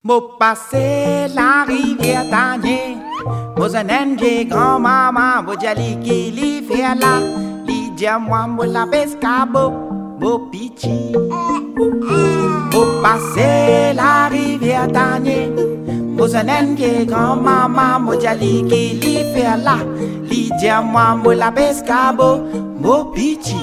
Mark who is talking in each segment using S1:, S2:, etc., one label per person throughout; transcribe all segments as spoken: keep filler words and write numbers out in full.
S1: Mo passé la rivière Tanier, mo zanenge grand-maman, mo jali qui li fait là, li dia moi mo la pescabo, mo pichi. Mo passé la rivière Tanier, mo zanenge grand-maman, mo jali qui li fait là, li dia moi mo la pescabo, mo pichi.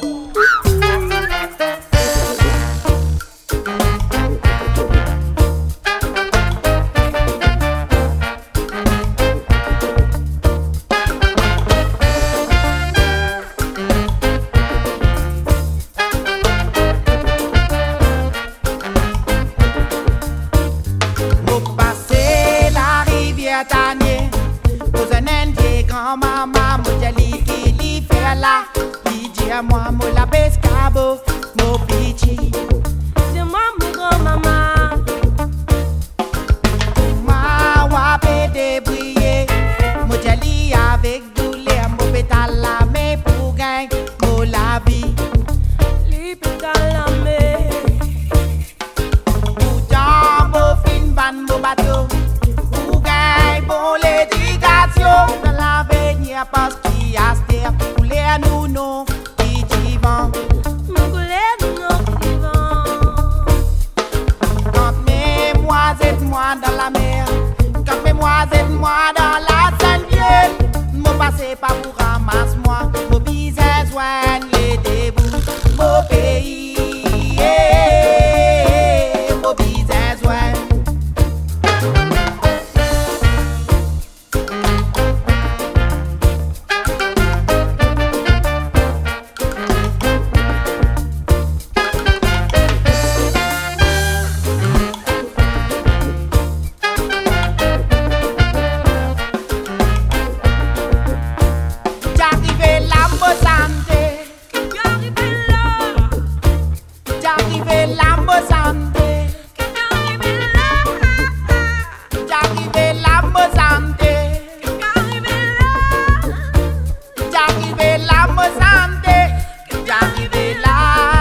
S1: Tanier, vous en êtes grand-maman, mo jali qui li fait là, li dit à moi mo la pescabo, mo pichi.
S2: C'est moi mon grand-maman.
S1: Moi wa pété briller, mo jali avec douleur, mo pétale la main pour gain, mo la vie.
S2: Li pétale la main.
S1: Pourtant mo fin van mo bateau. Bon l'éducation dans l'avenir parce qu'il y a terre pour les nous non qui vivant.
S2: Nous voulons nous vivants.
S1: Quand mes moi et moi dans la mer, quand mes moi et moi dans la Sainte-Vienne, mon passé pas pour ramasse moi, mon besoin joindre les débouts, mon pays, mon besoin joindre. J'arrive là, mo santé. J'arrive là, mo santé. J'arrive là, mo santé. J'arrive là.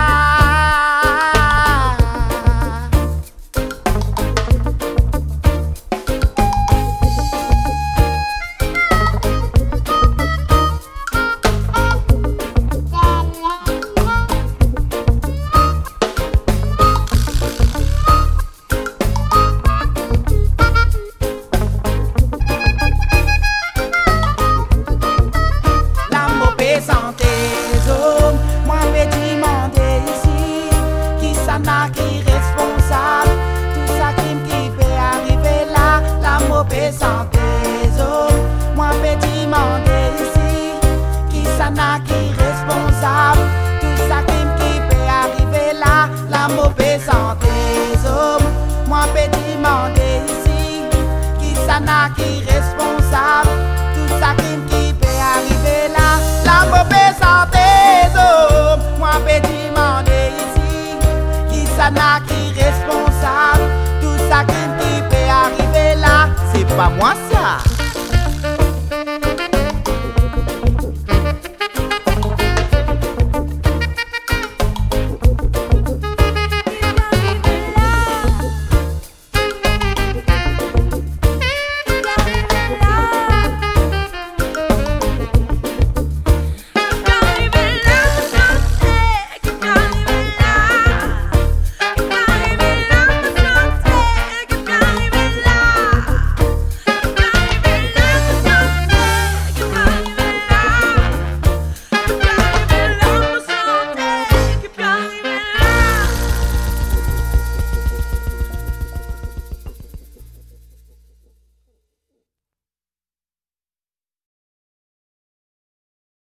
S1: Santé, hommes, moi vais demander ici qui ça n'a qui responsable tout ça qui peut arriver là, la mauvaise santé, hommes, moi vais demander ici qui ça n'a qui responsable tout ça qui peut arriver là, la mauvaise santé, hommes, moi vais demander ici qui ça n'a qui responsable tout ça qui peut arriver là. La mauvaise santé, oh, moi peux demander ici qui ça n'a qui responsable tout ça qui peut arriver là, c'est pas moi ça.